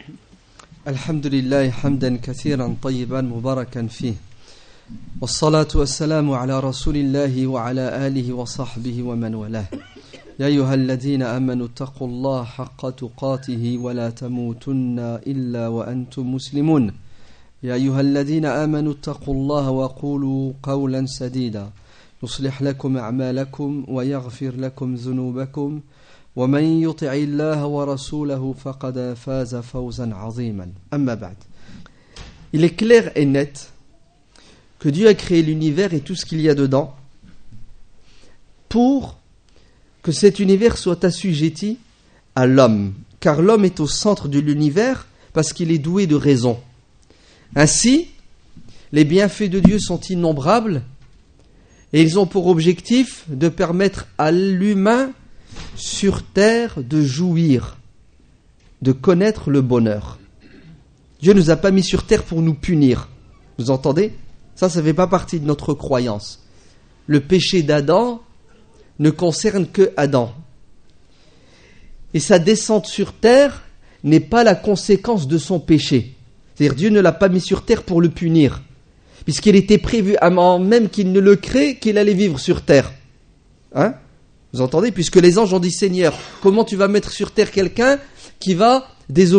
الحمد لله حمدا كثيرا طيبا مباركا فيه والصلاة والسلام على رسول الله وعلى آله وصحبه ومن والاه يا أيها الذين آمنوا اتقوا الله حق تقاته ولا تموتن إلا وأنتم مسلمون يا أيها الذين آمنوا اتقوا الله وقولوا قولا سديدا يصلح لكم أعمالكم ويغفر لكم ذنوبكم ومن يطع الله ورسوله فقد فاز فوزا عظيما أما بعد. Il est clair et net que Dieu a créé l'univers et tout ce qu'il y a dedans pour que cet univers soit assujetti à l'homme, car l'homme est au centre de l'univers parce qu'il est doué de raison. Ainsi, les bienfaits de Dieu sont innombrables et ils ont pour objectif de permettre à l'humain sur terre de jouir, de connaître le bonheur. Dieu ne nous a pas mis sur terre pour nous punir. Vous entendez ? Ça ne fait pas partie de notre croyance. Le péché d'Adam ne concerne que Adam. Et sa descente sur terre n'est pas la conséquence de son péché. C'est-à-dire Dieu ne l'a pas mis sur terre pour le punir, puisqu'il était prévu avant même qu'il ne le crée qu'il allait vivre sur terre. Hein ? Vous entendez ? Puisque les anges ont dit, Seigneur, comment tu vas mettre sur terre quelqu'un qui va désobéir ?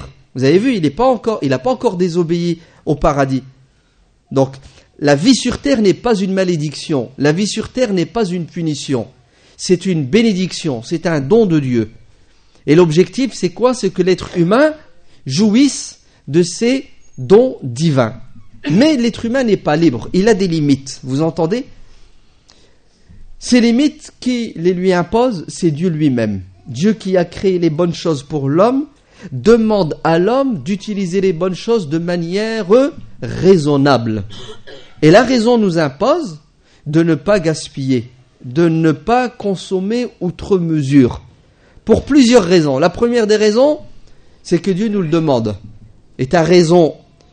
Vous avez vu, il n'a pas encore désobéi au paradis. Donc, la vie sur terre n'est pas une malédiction. La vie sur terre n'est pas une punition. C'est une bénédiction, c'est un don de Dieu. Et l'objectif, c'est quoi ? C'est que l'être humain jouisse de ces dons divins. Mais l'être humain n'est pas libre, il a des limites. Vous entendez ? Ces limites qui les lui imposent, c'est Dieu lui-même. Dieu qui a créé les bonnes choses pour l'homme demande à l'homme d'utiliser les bonnes choses de manière raisonnable. Et la raison nous impose de ne pas gaspiller, de ne pas consommer outre mesure. Pour plusieurs raisons. La première des raisons, c'est que Dieu nous le demande. Et ta raison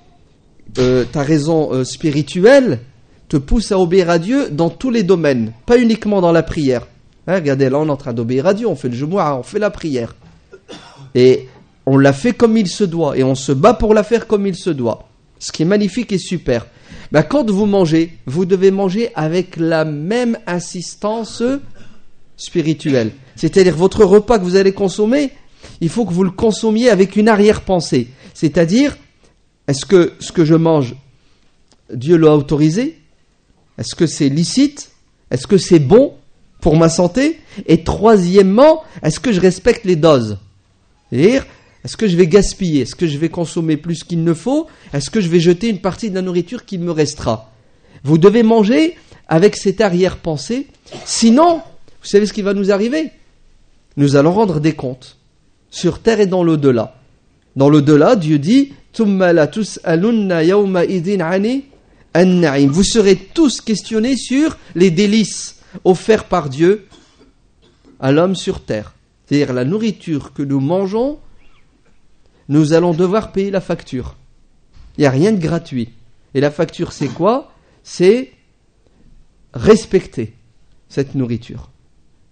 spirituelle te pousse à obéir à Dieu dans tous les domaines, pas uniquement dans la prière. Hein, regardez, là on est en train d'obéir à Dieu, on fait le Jumu'ah, on fait la prière. Et on la fait comme il se doit, et on se bat pour la faire comme il se doit. Ce qui est magnifique et super. Ben, quand vous mangez, vous devez manger avec la même insistance spirituelle. C'est-à-dire votre repas que vous allez consommer, il faut que vous le consommiez avec une arrière-pensée. C'est-à-dire, est-ce que ce que je mange, Dieu l'a autorisé ? Est-ce que c'est licite ? Est-ce que c'est bon pour ma santé ? Et troisièmement, est-ce que je respecte les doses ? C'est-à-dire, est-ce que je vais gaspiller ? Est-ce que je vais consommer plus qu'il ne faut ? Est-ce que je vais jeter une partie de la nourriture qu'il me restera ? Vous devez manger avec cette arrière-pensée. Sinon, vous savez ce qui va nous arriver ? Nous allons rendre des comptes sur terre et dans l'au-delà. Dans l'au-delà, Dieu dit « Thumma la tus'alunna yawma idhin 'ani an-na'im » Vous serez tous questionnés sur les délices offerts par Dieu à l'homme sur terre. C'est-à-dire la nourriture que nous mangeons, nous allons devoir payer la facture. Il n'y a rien de gratuit. Et la facture, c'est quoi ? C'est respecter cette nourriture. Hein ?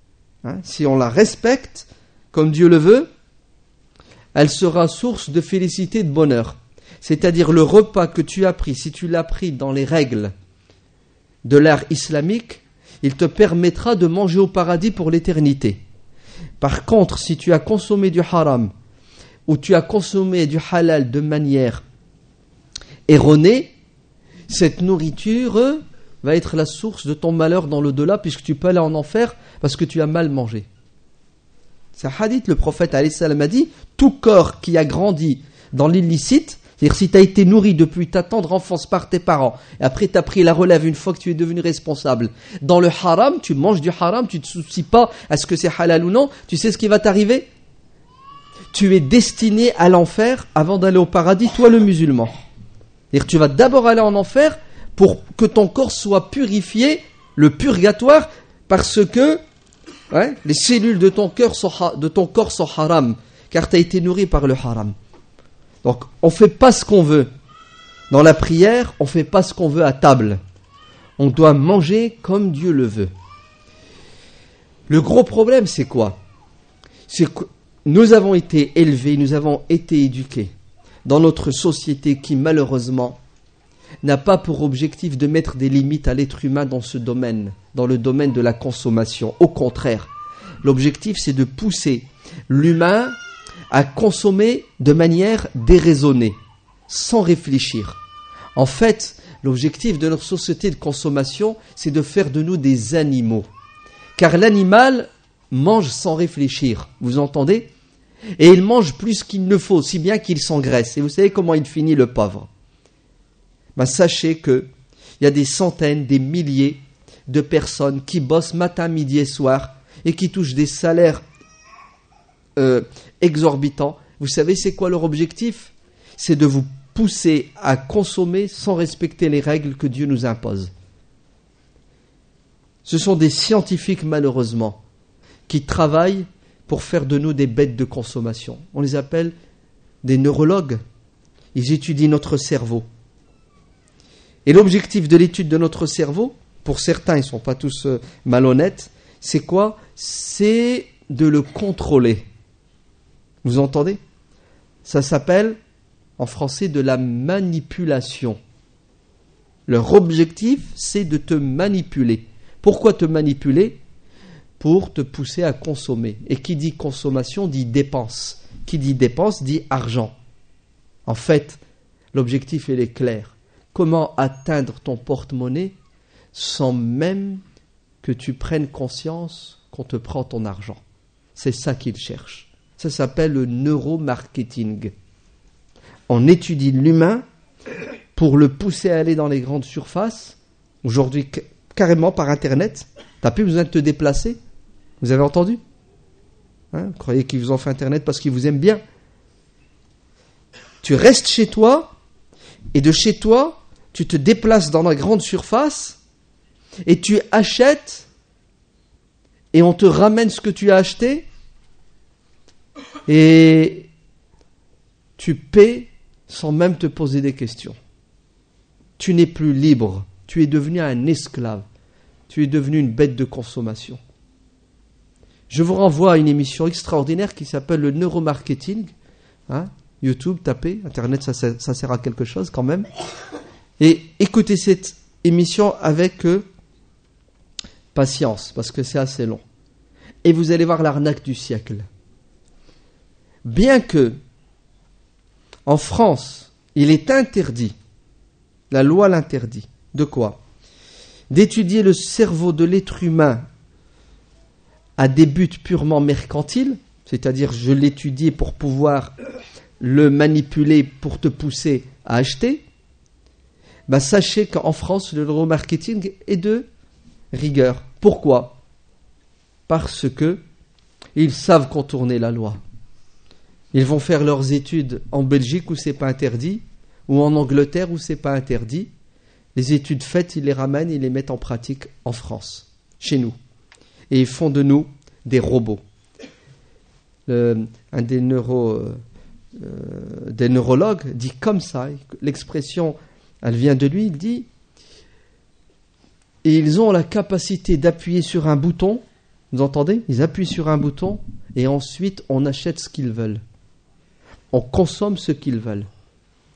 Si on la respecte comme Dieu le veut, elle sera source de félicité et de bonheur. C'est-à-dire le repas que tu as pris, si tu l'as pris dans les règles de l'art islamique, il te permettra de manger au paradis pour l'éternité. Par contre, si tu as consommé du haram ou tu as consommé du halal de manière erronée, cette nourriture va être la source de ton malheur dans l'au-delà, puisque tu peux aller en enfer parce que tu as mal mangé. C'est un hadith, le prophète alayhi salam a dit, tout corps qui a grandi dans l'illicite, c'est-à-dire si tu as été nourri depuis ta tendre enfance par tes parents, et après tu as pris la relève une fois que tu es devenu responsable, dans le haram, tu manges du haram, tu ne te soucies pas à ce que c'est halal ou non, tu sais ce qui va t'arriver ? Tu es destiné à l'enfer avant d'aller au paradis, toi le musulman. C'est-à-dire tu vas d'abord aller en enfer pour que ton corps soit purifié, le purgatoire, parce que les cellules de ton corps sont haram, car tu as été nourri par le haram. Donc, on ne fait pas ce qu'on veut. Dans la prière, on ne fait pas ce qu'on veut à table. On doit manger comme Dieu le veut. Le gros problème, c'est quoi ? C'est nous avons été élevés, nous avons été éduqués dans notre société qui malheureusement n'a pas pour objectif de mettre des limites à l'être humain dans ce domaine, dans le domaine de la consommation. Au contraire, l'objectif c'est de pousser l'humain à consommer de manière déraisonnée, sans réfléchir. En fait, l'objectif de notre société de consommation, c'est de faire de nous des animaux. Car l'animal mange sans réfléchir, vous entendez ? Et il mange plus qu'il ne faut, si bien qu'il s'engraisse. Et vous savez comment il finit, le pauvre ? Sachez qu'il y a des centaines, des milliers de personnes qui bossent matin, midi et soir et qui touchent des salaires exorbitants. Vous savez c'est quoi leur objectif ? C'est de vous pousser à consommer sans respecter les règles que Dieu nous impose. Ce sont des scientifiques malheureusement qui travaillent pour faire de nous des bêtes de consommation. On les appelle des neurologues. Ils étudient notre cerveau. Et l'objectif de l'étude de notre cerveau, pour certains, ils ne sont pas tous malhonnêtes, c'est quoi ? C'est de le contrôler. Vous entendez ? Ça s'appelle, en français, de la manipulation. Leur objectif, c'est de te manipuler. Pourquoi te manipuler ? Pour te pousser à consommer. Et qui dit consommation dit dépense. Qui dit dépense dit argent. En fait, l'objectif, il est clair. Comment atteindre ton porte-monnaie sans même que tu prennes conscience qu'on te prend ton argent ? C'est ça qu'ils cherchent. Ça s'appelle le neuromarketing. On étudie l'humain pour le pousser à aller dans les grandes surfaces. Aujourd'hui, carrément par Internet. Tu n'as plus besoin de te déplacer. Vous avez entendu ? Vous croyez qu'ils vous ont fait Internet parce qu'ils vous aiment bien ? Tu restes chez toi, et de chez toi, tu te déplaces dans la grande surface, et tu achètes, et on te ramène ce que tu as acheté, et tu paies sans même te poser des questions. Tu n'es plus libre, tu es devenu un esclave, tu es devenu une bête de consommation. Je vous renvoie à une émission extraordinaire qui s'appelle le neuromarketing. YouTube, tapez, Internet, ça sert à quelque chose quand même. Et écoutez cette émission avec patience, parce que c'est assez long. Et vous allez voir l'arnaque du siècle. Bien que, en France, il est interdit, la loi l'interdit, de quoi ? D'étudier le cerveau de l'être humain à des buts purement mercantiles, c'est-à-dire je l'étudie pour pouvoir le manipuler pour te pousser à acheter, sachez qu'en France, le neuromarketing est de rigueur. Pourquoi ? Parce que ils savent contourner la loi. Ils vont faire leurs études en Belgique où c'est pas interdit, ou en Angleterre où c'est pas interdit. Les études faites, ils les ramènent, ils les mettent en pratique en France, chez nous. Et ils font de nous des robots. Un des neurologues dit comme ça, l'expression, elle vient de lui, il dit, et ils ont la capacité d'appuyer sur un bouton, vous entendez ? Ils appuient sur un bouton, et ensuite on achète ce qu'ils veulent. On consomme ce qu'ils veulent. Pourquoi ?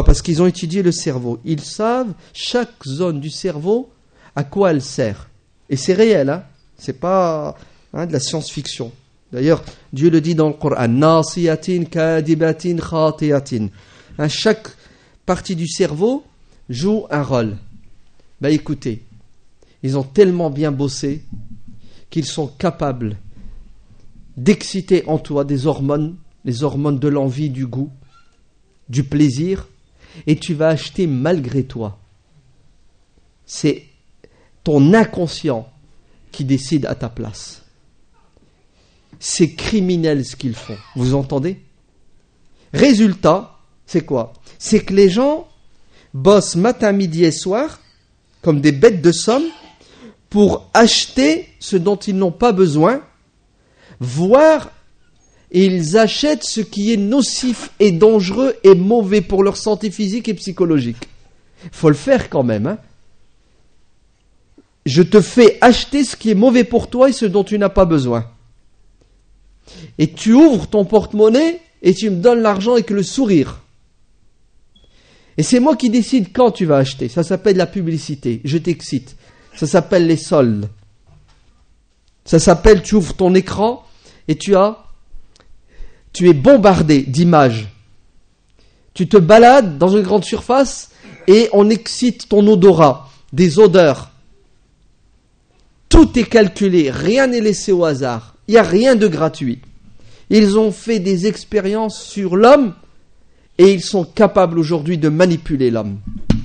Parce qu'ils ont étudié le cerveau. Ils savent chaque zone du cerveau à quoi elle sert. Et c'est réel, c'est pas de la science-fiction. D'ailleurs, Dieu le dit dans le Coran, Nasiyatin, Kadibatin, Khatiyatin. Chaque partie du cerveau joue un rôle. Écoutez, ils ont tellement bien bossé qu'ils sont capables d'exciter en toi des hormones, les hormones de l'envie, du goût, du plaisir, et tu vas acheter malgré toi. C'est ton inconscient qui décide à ta place. C'est criminel ce qu'ils font. Vous entendez ? Résultat, c'est quoi ? C'est que les gens bossent matin, midi et soir, comme des bêtes de somme, pour acheter ce dont ils n'ont pas besoin, voire ils achètent ce qui est nocif et dangereux et mauvais pour leur santé physique et psychologique. Il faut le faire quand même. Je te fais acheter ce qui est mauvais pour toi et ce dont tu n'as pas besoin. et tu ouvres ton porte-monnaie et tu me donnes l'argent avec le sourire. Et c'est moi qui décide quand tu vas acheter. Ça s'appelle la publicité. Je t'excite. Ça s'appelle les soldes. Ça s'appelle, tu ouvres ton écran et tu es bombardé d'images. Tu te balades dans une grande surface et on excite ton odorat, des odeurs. Tout est calculé, rien n'est laissé au hasard. Il n'y a rien de gratuit. Ils ont fait des expériences sur l'homme et ils sont capables aujourd'hui de manipuler l'homme.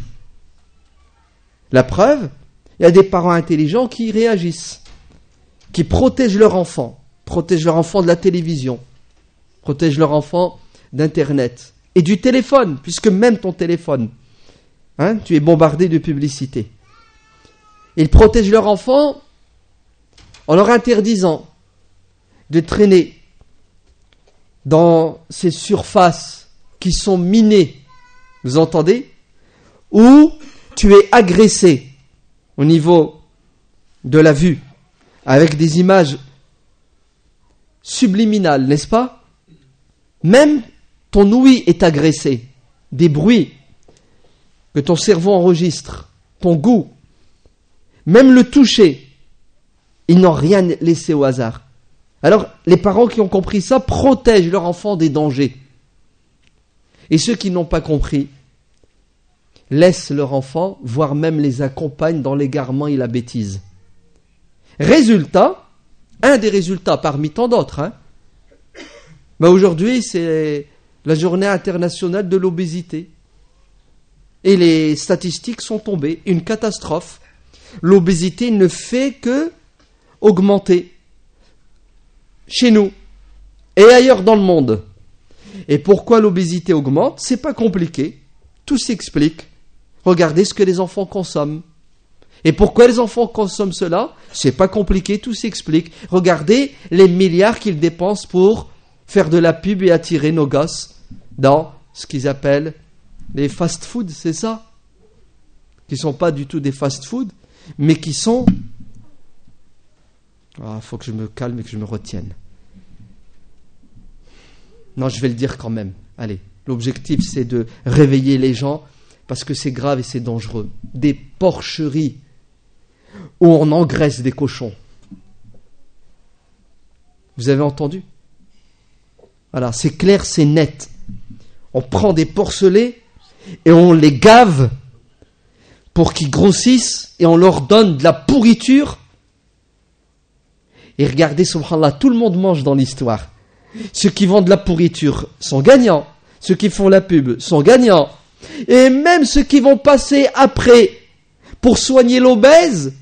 La preuve, il y a des parents intelligents qui réagissent, qui protègent leur enfant de la télévision, protègent leur enfant d'Internet et du téléphone, puisque même ton téléphone, tu es bombardé de publicité. Ils protègent leur enfant en leur interdisant de traîner dans ces surfaces qui sont minées, vous entendez, où tu es agressé au niveau de la vue, avec des images subliminales, n'est-ce pas? Même ton ouïe est agressé, des bruits que ton cerveau enregistre, ton goût, même le toucher, ils n'ont rien laissé au hasard. Alors, les parents qui ont compris ça protègent leur enfant des dangers. Et ceux qui n'ont pas compris laissent leur enfant, voire même les accompagnent dans l'égarement et la bêtise. Résultat, un des résultats parmi tant d'autres, aujourd'hui c'est la journée internationale de l'obésité. Et les statistiques sont tombées, une catastrophe. L'obésité ne fait que augmenter chez nous et ailleurs dans le monde. Et pourquoi l'obésité augmente? C'est pas compliqué, tout s'explique. Regardez ce que les enfants consomment. Et pourquoi les enfants consomment cela? C'est pas compliqué, tout s'explique. Regardez les milliards qu'ils dépensent pour faire de la pub et attirer nos gosses dans ce qu'ils appellent les fast-food, c'est ça? Qui sont pas du tout des fast-food, mais qui sont... faut que je me calme et que je me retienne. Non, je vais le dire quand même. Allez, l'objectif c'est de réveiller les gens parce que c'est grave et c'est dangereux. Des porcheries où on engraisse des cochons. Vous avez entendu? Voilà, c'est clair, c'est net. On prend des porcelets et on les gave pour qu'ils grossissent et on leur donne de la pourriture. Et regardez, subhanallah, tout le monde mange dans l'histoire. Ceux qui vendent de la pourriture sont gagnants. Ceux qui font la pub sont gagnants. Et même ceux qui vont passer après pour soigner l'obèse,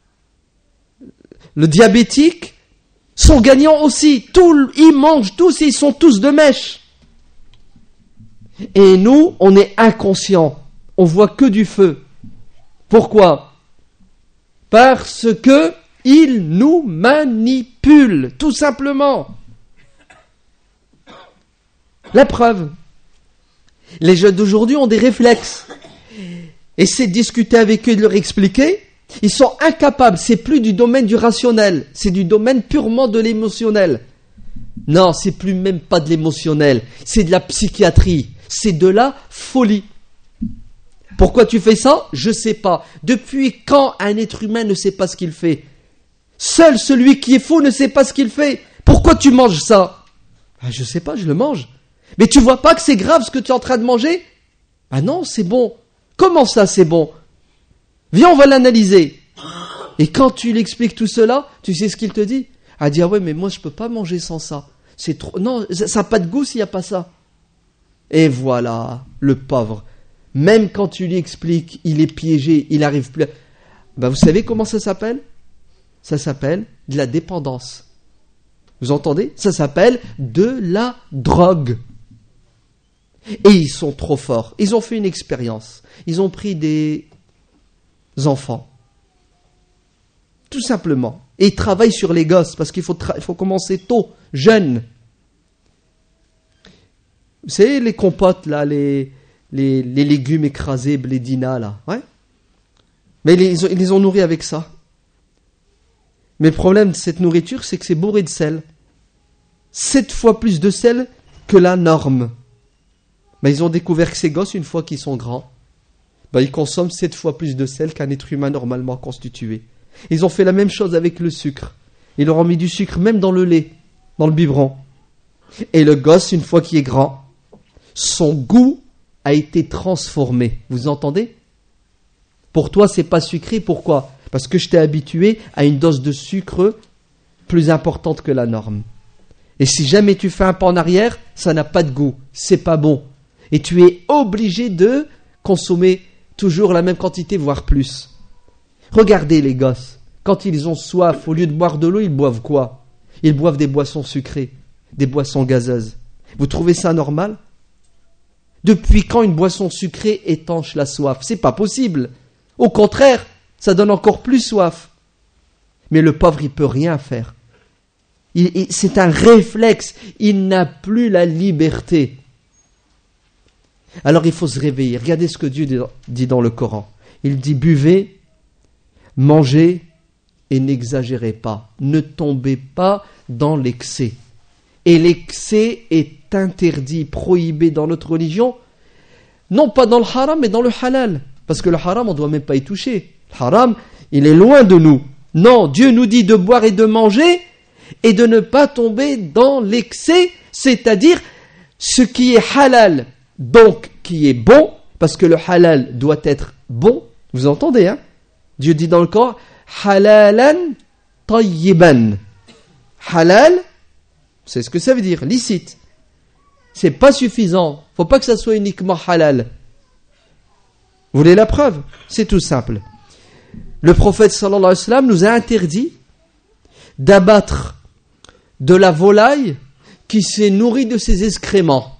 le diabétique, sont gagnants aussi. Ils mangent tous et ils sont tous de mèche. Et nous, on est inconscients. On voit que du feu. Pourquoi? Parce que ils nous manipulent, tout simplement. La preuve, les jeunes d'aujourd'hui ont des réflexes. Essaie de discuter avec eux et de leur expliquer. Ils sont incapables, c'est plus du domaine du rationnel, c'est du domaine purement de l'émotionnel. Non, c'est plus même pas de l'émotionnel, c'est de la psychiatrie, c'est de la folie. Pourquoi tu fais ça? Je sais pas. Depuis quand un être humain ne sait pas ce qu'il fait? Seul celui qui est fou ne sait pas ce qu'il fait. Pourquoi tu manges ça? Je sais pas, je le mange. Mais tu vois pas que c'est grave ce que tu es en train de manger? Ah non, c'est bon. Comment ça, c'est bon? Viens, on va l'analyser. Et quand tu lui expliques tout cela, tu sais ce qu'il te dit? Ah, dire ouais, mais moi je peux pas manger sans ça. C'est trop. Non, ça n'a pas de goût s'il n'y a pas ça. Et voilà, le pauvre. Même quand tu lui expliques, il est piégé, il n'arrive plus. Vous savez comment ça s'appelle? Ça s'appelle de la dépendance. Vous entendez? Ça s'appelle de la drogue. Et ils sont trop forts. Ils ont fait une expérience. Ils ont pris des enfants. Tout simplement. Et ils travaillent sur les gosses parce qu'il faut commencer tôt, jeune. Vous savez, les compotes, là, les légumes écrasés, blédina, là. Ouais. Mais ils les ont nourris avec ça. Mais le problème de cette nourriture, c'est que c'est bourré de sel. 7 fois plus de sel que la norme. Mais ils ont découvert que ces gosses, une fois qu'ils sont grands, ils consomment 7 fois plus de sel qu'un être humain normalement constitué. Ils ont fait la même chose avec le sucre. Ils leur ont mis du sucre même dans le lait, dans le biberon. Et le gosse, une fois qu'il est grand, son goût a été transformé. Vous entendez ? Pour toi, c'est pas sucré. Pourquoi ? Parce que je t'ai habitué à une dose de sucre plus importante que la norme. Et si jamais tu fais un pas en arrière, ça n'a pas de goût. C'est pas bon. Et tu es obligé de consommer toujours la même quantité, voire plus. Regardez les gosses. Quand ils ont soif, au lieu de boire de l'eau, ils boivent quoi ? Ils boivent des boissons sucrées, des boissons gazeuses. Vous trouvez ça normal ? Depuis quand une boisson sucrée étanche la soif ? C'est pas possible. Au contraire, ça donne encore plus soif. Mais le pauvre, il peut rien faire. C'est un réflexe. Il n'a plus la liberté. Alors il faut se réveiller. Regardez ce que Dieu dit dans le Coran. Il dit, buvez, mangez et n'exagérez pas. Ne tombez pas dans l'excès. Et l'excès est interdit, prohibé dans notre religion. Non pas dans le haram, mais dans le halal. Parce que le haram, on ne doit même pas y toucher. Le haram, il est loin de nous. Non, Dieu nous dit de boire et de manger et de ne pas tomber dans l'excès, c'est-à-dire ce qui est halal, donc qui est bon, parce que le halal doit être bon. Vous entendez, hein ? Dieu dit dans le Coran, halalan tayyiban. Halal, c'est ce que ça veut dire, licite. C'est pas suffisant. Faut pas que ça soit uniquement halal. Vous voulez la preuve ? C'est tout simple. Le prophète sallallahu alayhi wa sallam nous a interdit d'abattre de la volaille qui s'est nourrie de ses excréments.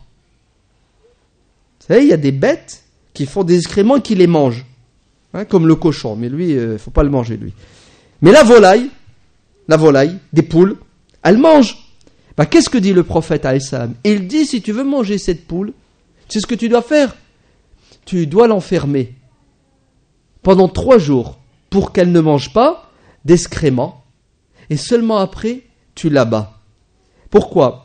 Vous savez, il y a des bêtes qui font des excréments et qui les mangent. Hein, comme le cochon, mais lui, faut pas le manger, lui. Mais la volaille, des poules, elle mange. Qu'est-ce que dit le prophète alayhi salam ? Il dit, si tu veux manger cette poule, c'est ce que tu dois faire. Tu dois l'enfermer pendant 3 jours pour qu'elle ne mange pas d'excréments. Et seulement après, tu l'abats. Pourquoi ?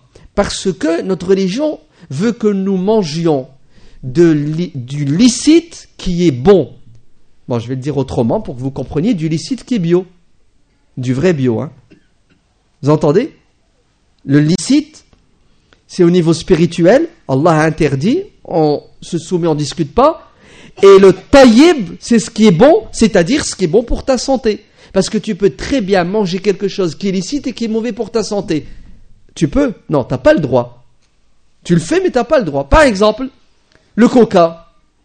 Parce que notre religion veut que nous mangions du licite qui est bon. Bon, je vais le dire autrement pour que vous compreniez, du licite qui est bio. Du vrai bio. Hein. Vous entendez ? Le licite, c'est au niveau spirituel. Allah a interdit, on se soumet, on ne discute pas. Et le tayyib, c'est ce qui est bon, c'est-à-dire ce qui est bon pour ta santé. Parce que tu peux très bien manger quelque chose qui est licite et qui est mauvais pour ta santé. Tu peux ? Non, tu n'as pas le droit. Tu le fais, mais tu n'as pas le droit. Par exemple, le coca.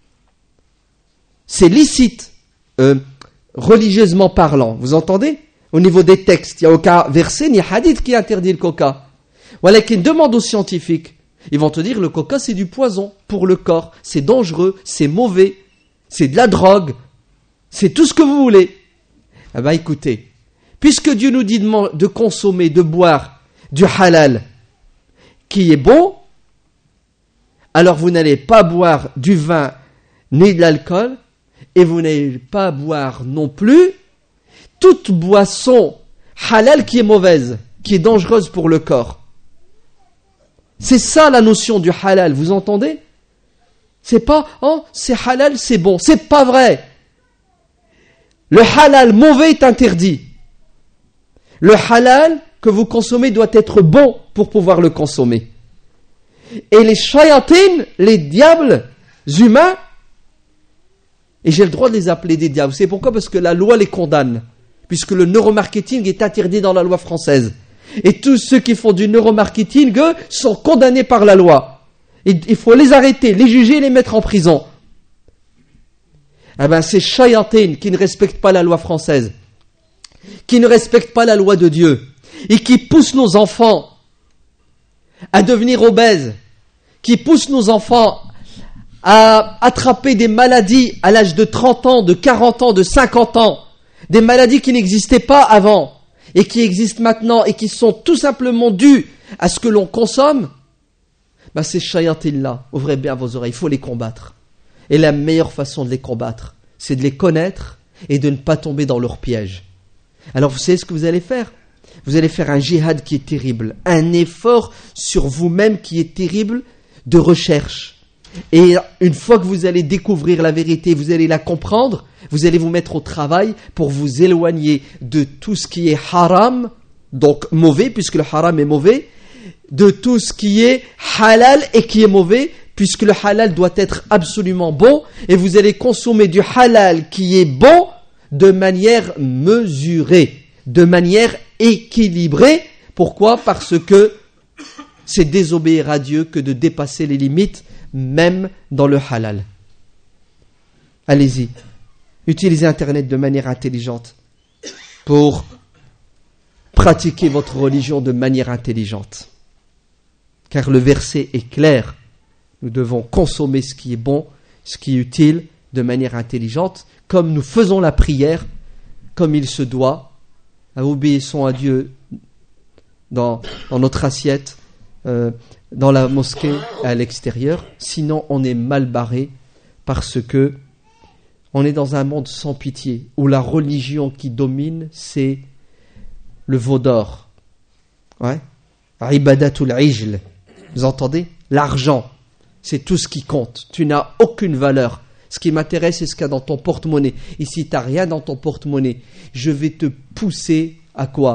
C'est licite, religieusement parlant. Vous entendez ? Au niveau des textes, il n'y a aucun verset ni hadith qui interdit le coca. Voilà qu'une demande aux scientifiques. Ils vont te dire le coca c'est du poison pour le corps, c'est dangereux, c'est mauvais, c'est de la drogue, c'est tout ce que vous voulez. Écoutez, puisque Dieu nous dit de consommer, de boire du halal qui est bon, alors vous n'allez pas boire du vin ni de l'alcool et vous n'allez pas boire non plus toute boisson halal qui est mauvaise, qui est dangereuse pour le corps. C'est ça la notion du halal, vous entendez ? C'est pas, c'est halal, c'est bon. C'est pas vrai. Le halal mauvais est interdit. Le halal que vous consommez doit être bon pour pouvoir le consommer. Et les shayatines, les diables humains, et j'ai le droit de les appeler des diables. C'est pourquoi ? Parce que la loi les condamne. Puisque le neuromarketing est interdit dans la loi française. Et tous ceux qui font du neuromarketing, eux, sont condamnés par la loi. Et il faut les arrêter, les juger et les mettre en prison. Ces shayatines qui ne respectent pas la loi française, qui ne respectent pas la loi de Dieu, et qui poussent nos enfants à devenir obèses, qui poussent nos enfants à attraper des maladies à l'âge de 30 ans, de 40 ans, de 50 ans, des maladies qui n'existaient pas avant, et qui existent maintenant, et qui sont tout simplement dues à ce que l'on consomme, ces shayatines-là, ouvrez bien vos oreilles, il faut les combattre. Et la meilleure façon de les combattre, c'est de les connaître et de ne pas tomber dans leur piège. Alors vous savez ce que vous allez faire ? Vous allez faire un djihad qui est terrible, un effort sur vous-même qui est terrible de recherche. Et une fois que vous allez découvrir la vérité, vous allez la comprendre, vous allez vous mettre au travail pour vous éloigner de tout ce qui est haram, donc mauvais, puisque le haram est mauvais, de tout ce qui est halal et qui est mauvais, puisque le halal doit être absolument bon, et vous allez consommer du halal qui est bon de manière mesurée, de manière équilibrée. Pourquoi ? Parce que c'est désobéir à Dieu que de dépasser les limites, même dans le halal. Allez-y, utilisez Internet de manière intelligente pour pratiquer votre religion de manière intelligente. Car le verset est clair. Nous devons consommer ce qui est bon, ce qui est utile, de manière intelligente, comme nous faisons la prière, comme il se doit. Obéissons à Dieu dans notre assiette, dans la mosquée et à l'extérieur. Sinon, on est mal barré parce que on est dans un monde sans pitié, où la religion qui domine, c'est le veau d'or. Ouais. Ibadatul ijl. Vous entendez ? L'argent, c'est tout ce qui compte. Tu n'as aucune valeur. Ce qui m'intéresse, c'est ce qu'il y a dans ton porte-monnaie. Et si tu n'as rien dans ton porte-monnaie, je vais te pousser à quoi ?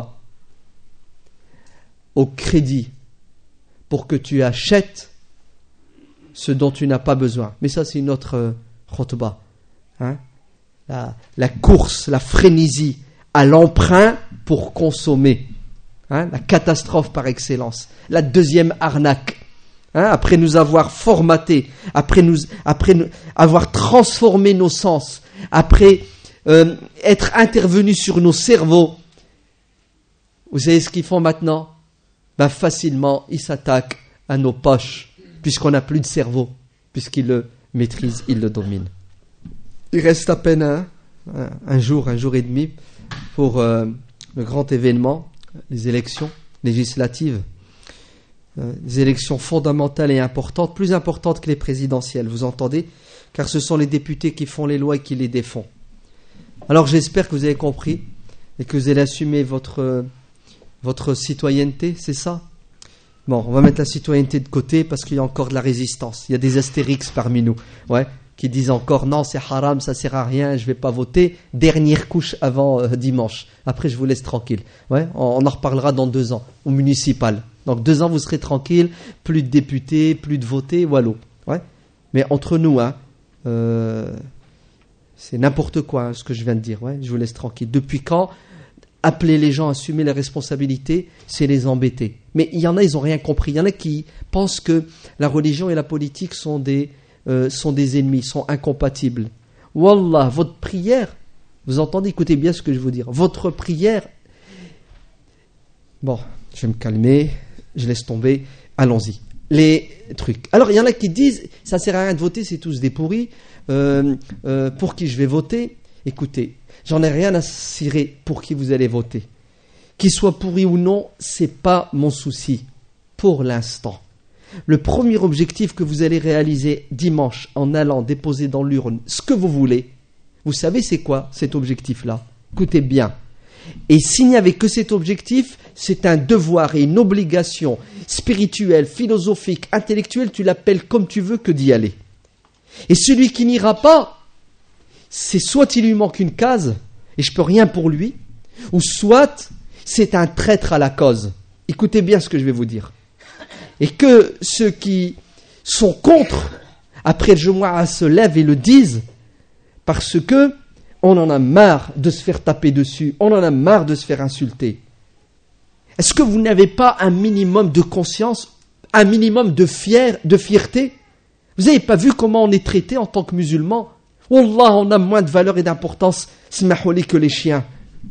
Au crédit, pour que tu achètes ce dont tu n'as pas besoin. Mais ça, c'est une autre khutbah. Hein ? La course, la frénésie à l'emprunt pour consommer. Hein ? La catastrophe par excellence. La deuxième arnaque. Hein, après nous avoir formaté, après avoir transformé nos sens, après être intervenu sur nos cerveaux, vous savez ce qu'ils font maintenant ? Facilement, ils s'attaquent à nos poches, puisqu'on n'a plus de cerveau, puisqu'ils le maîtrisent, ils le dominent. Il reste à peine un jour et demi pour le grand événement, les élections législatives. Des élections fondamentales et importantes, plus importantes que les présidentielles, vous entendez ? Car ce sont les députés qui font les lois et qui les défont. Alors j'espère que vous avez compris et que vous allez assumer votre citoyenneté, c'est ça ? Bon, on va mettre la citoyenneté de côté parce qu'il y a encore de la résistance. Il y a des astérix parmi nous, qui disent encore non, c'est haram, ça sert à rien, je vais pas voter. Dernière couche avant dimanche. Après, je vous laisse tranquille. On en reparlera dans 2 ans au municipal. Donc 2 ans, vous serez tranquille, plus de députés, plus de votés, voilà. Mais entre nous, c'est n'importe quoi ce que je viens de dire. Je vous laisse tranquille. Depuis quand appeler les gens à assumer les responsabilités, c'est les embêter. Mais il y en a, ils n'ont rien compris. Il y en a qui pensent que la religion et la politique sont des ennemis, sont incompatibles. Wallah, votre prière, vous entendez, écoutez bien ce que je veux dire. Votre prière, bon, je vais me calmer, je laisse tomber, allons-y. Les trucs. Alors, il y en a qui disent, ça sert à rien de voter, c'est tous des pourris. Pour qui je vais voter ? Écoutez, j'en ai rien à cirer pour qui vous allez voter. Qu'il soit pourri ou non, c'est pas mon souci pour l'instant. Le premier objectif que vous allez réaliser dimanche en allant déposer dans l'urne ce que vous voulez, vous savez c'est quoi cet objectif-là ? Écoutez bien. Et s'il n'y avait que cet objectif, c'est un devoir et une obligation spirituelle, philosophique, intellectuelle, tu l'appelles comme tu veux, que d'y aller. Et celui qui n'ira pas, c'est soit il lui manque une case, et je peux rien pour lui, ou soit c'est un traître à la cause. Écoutez bien ce que je vais vous dire. Et que ceux qui sont contre, après le Jumu'ah, se lèvent et le disent, parce que on en a marre de se faire taper dessus, on en a marre de se faire insulter. Est-ce que vous n'avez pas un minimum de conscience, un minimum de fierté ? Vous n'avez pas vu comment on est traité en tant que musulmans ? Wallah, on a moins de valeur et d'importance, smahouli, que les chiens.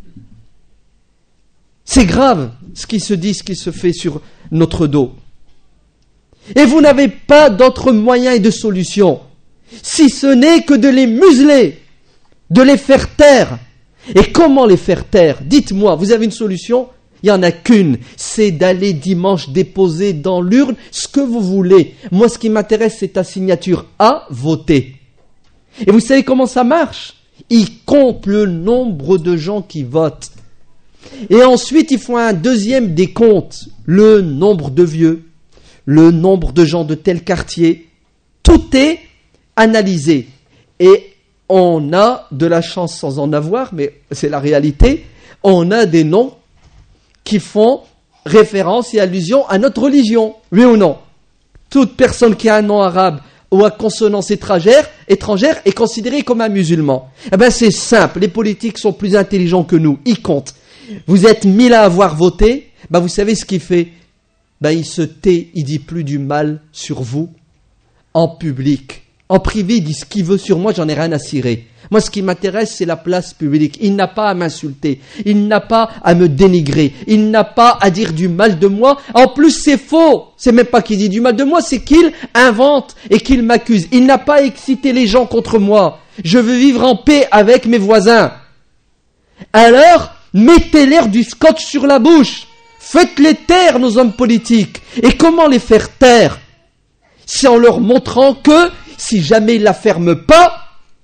C'est grave ce qui se dit, ce qui se fait sur notre dos. Et vous n'avez pas d'autre moyen et de solution, si ce n'est que de les museler, de les faire taire. Et comment les faire taire ? Dites-moi, vous avez une solution ? Il n'y en a qu'une, c'est d'aller dimanche déposer dans l'urne ce que vous voulez. Moi, ce qui m'intéresse, c'est ta signature à voter. Et vous savez comment ça marche ? Il compte le nombre de gens qui votent. Et ensuite, ils font un deuxième décompte. Le nombre de vieux, le nombre de gens de tel quartier. Tout est analysé. Et on a de la chance sans en avoir, mais c'est la réalité. On a des noms qui font référence et allusion à notre religion. Oui ou non? Toute personne qui a un nom arabe ou à consonance étrangère est considérée comme un musulman. Eh bien, c'est simple. Les politiques sont plus intelligents que nous. Ils comptent. Vous êtes 1000 à avoir voté. Ben, vous savez ce qu'il fait? Ben, il se tait. Il dit plus du mal sur vous en public. En privé, il dit ce qu'il veut sur moi, j'en ai rien à cirer. Moi, ce qui m'intéresse, c'est la place publique. Il n'a pas à m'insulter. Il n'a pas à me dénigrer. Il n'a pas à dire du mal de moi. En plus, c'est faux. C'est même pas qu'il dit du mal de moi, c'est qu'il invente et qu'il m'accuse. Il n'a pas à exciter les gens contre moi. Je veux vivre en paix avec mes voisins. Alors, mettez-leur du scotch sur la bouche. Faites-les taire, nos hommes politiques. Et comment les faire taire? C'est en leur montrant que si jamais ils ne la ferment pas,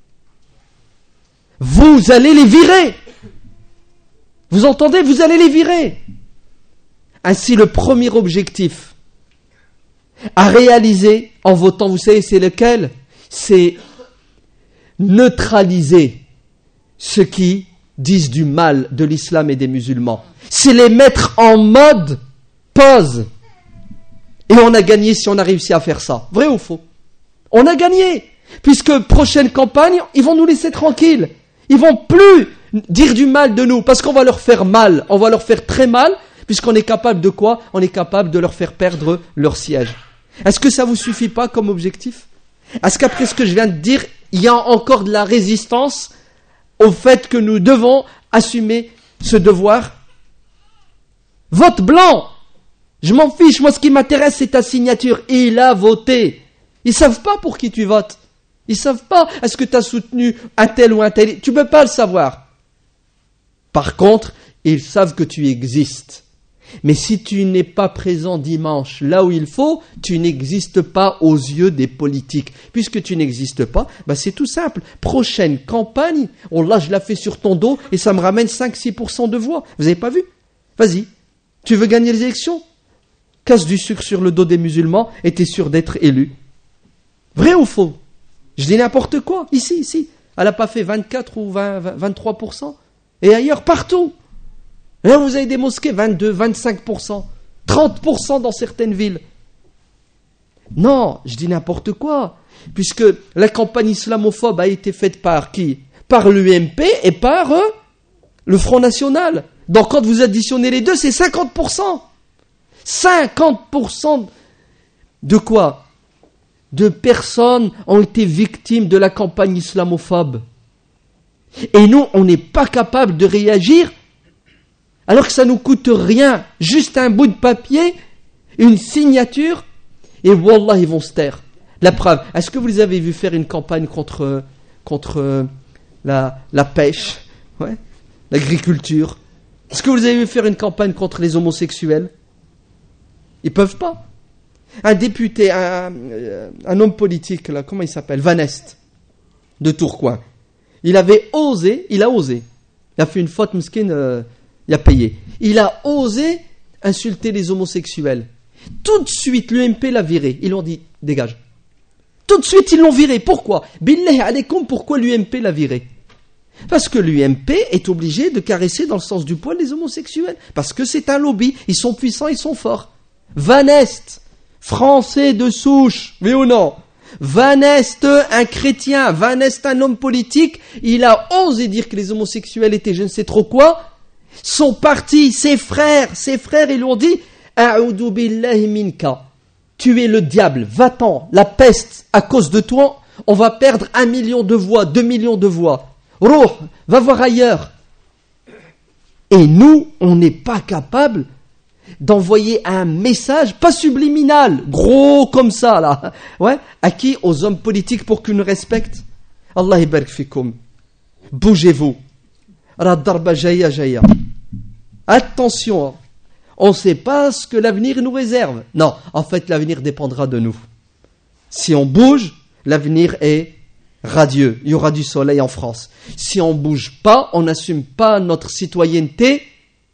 vous allez les virer. Vous entendez? Vous allez les virer. Ainsi, le premier objectif à réaliser en votant, vous savez, c'est lequel? C'est neutraliser ceux qui disent du mal de l'islam et des musulmans. C'est les mettre en mode pause. Et on a gagné si on a réussi à faire ça. Vrai ou faux? On a gagné. Puisque prochaine campagne, ils vont nous laisser tranquilles. Ils vont plus dire du mal de nous. Parce qu'on va leur faire mal. On va leur faire très mal. Puisqu'on est capable de quoi? On est capable de leur faire perdre leur siège. Est-ce que ça vous suffit pas comme objectif? Est-ce qu'après ce que je viens de dire, il y a encore de la résistance au fait que nous devons assumer ce devoir? Vote blanc! Je m'en fiche, moi ce qui m'intéresse c'est ta signature. Il a voté. Ils savent pas pour qui tu votes. Ils savent pas, est-ce que tu as soutenu un tel ou un tel? Tu peux pas le savoir. Par contre, ils savent que tu existes. Mais si tu n'es pas présent dimanche là où il faut, tu n'existes pas aux yeux des politiques. Puisque tu n'existes pas, c'est tout simple. Prochaine campagne, là je la fais sur ton dos et ça me ramène 5-6% de voix. Vous avez pas vu? Vas-y. Tu veux gagner les élections? Casse du sucre sur le dos des musulmans et t'es sûr d'être élu. Vrai ou faux? Je dis n'importe quoi. Ici. Elle n'a pas fait 24 ou 23%. Et ailleurs, partout. Là, vous avez des mosquées, 22, 25%. 30% dans certaines villes. Non, je dis n'importe quoi. Puisque la campagne islamophobe a été faite par qui? Par l'UMP et par le Front National. Donc quand vous additionnez les deux, c'est 50%. 50% de quoi? De personnes ont été victimes de la campagne islamophobe. Et nous, on n'est pas capable de réagir alors que ça nous coûte rien. Juste un bout de papier, une signature, et wallah, ils vont se taire. La preuve, est-ce que vous les avez vus faire une campagne contre la pêche, l'agriculture? Est-ce que vous avez vu faire une campagne contre les homosexuels? Ils peuvent pas. Un député, un homme politique, là, comment il s'appelle? Van Est, de Tourcoing. Il a osé. Il a fait une faute, mesquine, il a payé. Il a osé insulter les homosexuels. Tout de suite, l'UMP l'a viré. Ils l'ont dit, dégage. Tout de suite, ils l'ont viré. Pourquoi? Billahi alaykoum, pourquoi l'UMP l'a viré? Parce que l'UMP est obligé de caresser dans le sens du poil les homosexuels. Parce que c'est un lobby. Ils sont puissants, ils sont forts. Van Est, français de souche, oui ou non? Van Est, un chrétien, Van Est, un homme politique, il a osé dire que les homosexuels étaient je ne sais trop quoi. Son parti, ses frères, ils lui ont dit A'udhu billahi minka. Tu es le diable, va-t'en, la peste, à cause de toi, on va perdre 1 million de voix, 2 millions de voix. Rouh, va voir ailleurs. Et nous, on n'est pas capable d'envoyer un message, pas subliminal, gros comme ça, là. À qui? Aux hommes politiques pour qu'ils nous respectent. Allah ibarak fikoum. Bougez-vous. Radarba jaya jaya. Attention, on ne sait pas ce que l'avenir nous réserve. Non, en fait, l'avenir dépendra de nous. Si on bouge, l'avenir est radieux. Il y aura du soleil en France. Si on ne bouge pas, on n'assume pas notre citoyenneté,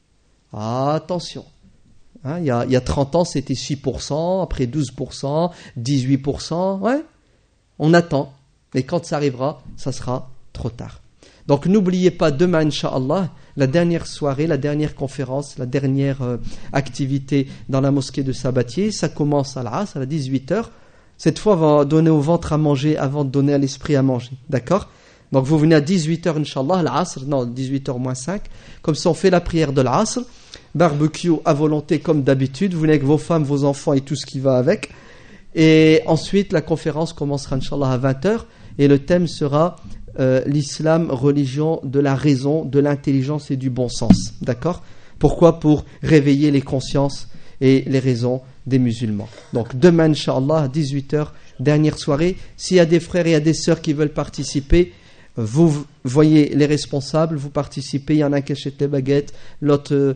Attention. Hein, il y a 30 ans, c'était 6%, après 12%, 18%. Ouais, on attend. Et quand ça arrivera, ça sera trop tard. Donc n'oubliez pas, demain, Inch'Allah, la dernière soirée, la dernière conférence, la dernière activité dans la mosquée de Sabatier. Ça commence à l'Asr, à 18h. Cette fois, on va donner au ventre à manger avant de donner à l'esprit à manger. D'accord ? Donc vous venez à 18h, Inch'Allah, l'Asr, non, 18h moins 5. Comme ça, on fait la prière de l'Asr. Barbecue à volonté comme d'habitude. Vous venez avec vos femmes, vos enfants et tout ce qui va avec. Et ensuite, la conférence commencera, Inch'Allah, à 20h. Et le thème sera l'islam, religion de la raison, de l'intelligence et du bon sens. D'accord ? Pourquoi ? Pour réveiller les consciences et les raisons des musulmans. Donc demain, Inch'Allah, à 18h, dernière soirée. S'il y a des frères et des sœurs qui veulent participer, vous voyez les responsables, vous participez. Il y en a qui achètent les baguettes, l'autre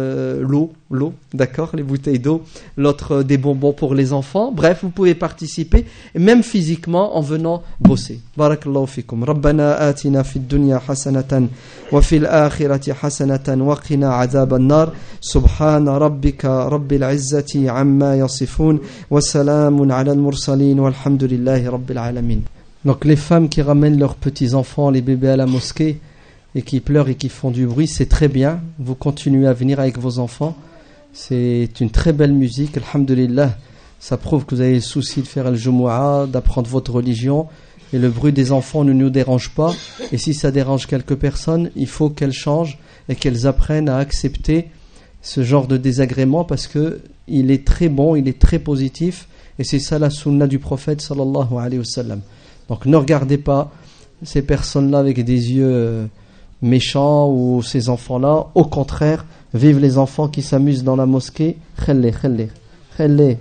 l'eau, d'accord, les bouteilles d'eau, l'autre des bonbons pour les enfants. Bref, vous pouvez participer, et même physiquement en venant bosser. Barakallahu fikum. Rabbana atina fid dunya hasanatan wa fil akhirati hasanatan wa qina adhaban nar. Subhana rabbika rabbil izzati amma yasifun wa salamun ala al mursalin walhamdulillahi rabbil alamin. Donc les femmes qui ramènent leurs petits-enfants, les bébés à la mosquée et qui pleurent et qui font du bruit, c'est très bien. Vous continuez à venir avec vos enfants. C'est une très belle musique, alhamdulillah. Ça prouve que vous avez le souci de faire al-Jumu'ah, d'apprendre votre religion. Et le bruit des enfants ne nous dérange pas. Et si ça dérange quelques personnes, il faut qu'elles changent et qu'elles apprennent à accepter ce genre de désagrément parce que il est très bon, il est très positif. Et c'est ça la sunna du prophète sallallahu alayhi wa sallam. Donc ne regardez pas ces personnes-là avec des yeux méchants ou ces enfants-là. Au contraire, vive les enfants qui s'amusent dans la mosquée. Et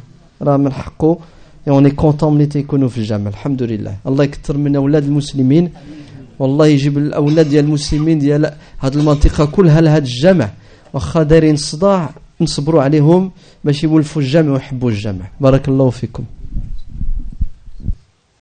on est content de l'été qu'on ouvre jamais. Alhamdulillah. Allah yaktar min awlad al-muslimin. Wallah yجيب الأولاد ديال المسلمين ديال هذه المنطقة كلها لهذا الجامع. واخا دايرين صداع نصبروا عليهم باش يولفوا الجامع ويحبوا الجامع. بارك الله فيكم.